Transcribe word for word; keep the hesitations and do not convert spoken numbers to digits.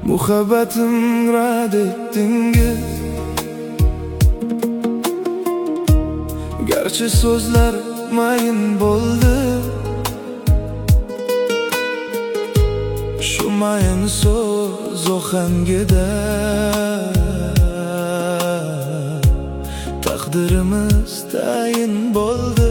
Muhabbatim rad etdingiz. Garchi so'zlar mayin bo'ldi, shu mayin so'z ohangida taqdirimiz tayin bo'ldi.